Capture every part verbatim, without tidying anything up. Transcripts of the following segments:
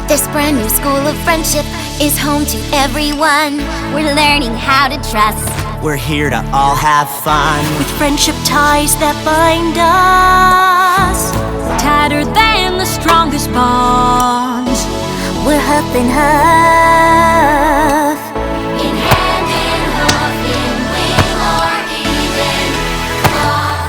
This brand new school of friendship is home to everyone. We're learning how to trust. We're here to all have fun, with friendship ties that bind us, tighter than the strongest bonds. We're huff and huff, in hand, in hoof, in wing, or even claw.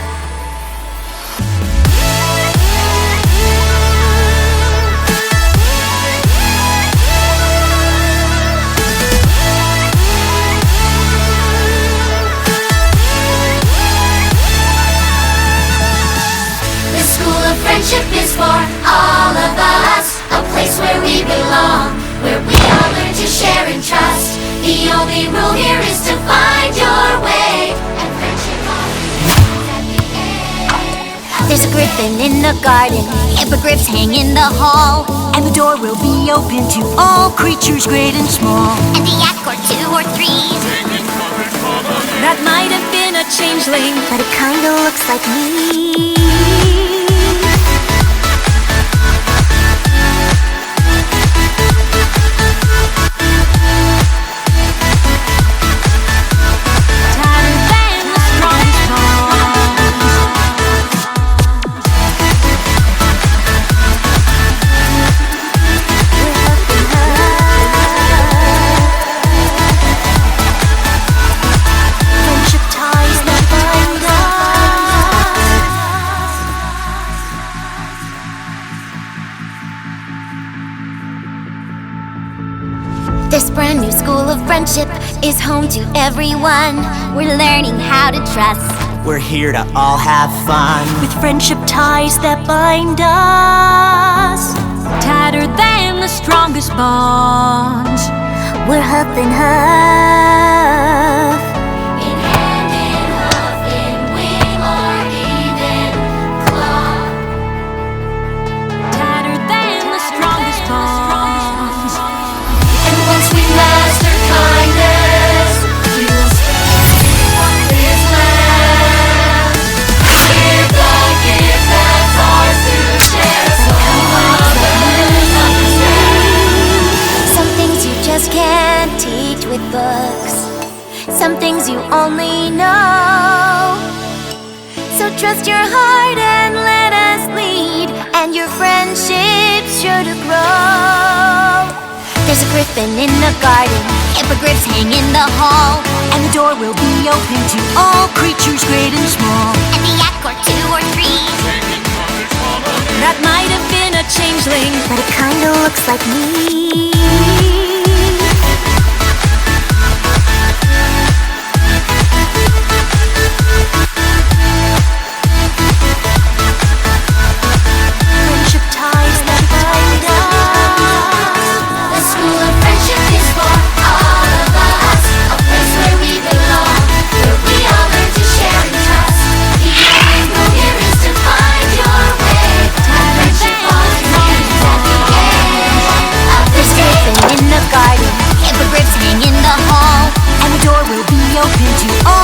The school of friendship is for all of us, a place where we belong, where we all learn to share and trust. The only rule here is to find your way, and friendship always wins at the end. There's a griffin in the garden, hippogriffs hang in the hall, and the door will be open to all creatures great and small. and the yak or two or three, That might have been a changeling, but it kinda looks like me. tighter than the strongest bonds. We're huff and huff, Friendship ties that bind us. This brand new school of friendship is home to everyone. We're learning how to trust. we're here to all have fun, With friendship ties that bind us, tighter than the strongest bonds. We're huff and huff, In hand, in hoof, in wing, or even claw. Tighter than the strongest bonds. And once we master kindness, we will spread what is left. We're the gift that's ours to share, so others understand. some things you just can't teach with books, some things you only know. So trust your heart and let us lead, and your friendship's sure to grow. There's a griffin in the garden, hippogriffs hang in the hall, And the door will be open to all creatures great and small. and the yak or two or three, That might have been a changeling, but it kinda looks like me. friendship ties that bind us. The school of friendship is for all of us, a place where we belong, where we all learn to share and trust. The only rule here is to find your way, and friendship always wins at the end of There's the a griffin day. in the garden, hippogriffs hang in the hall, And the door will be open to all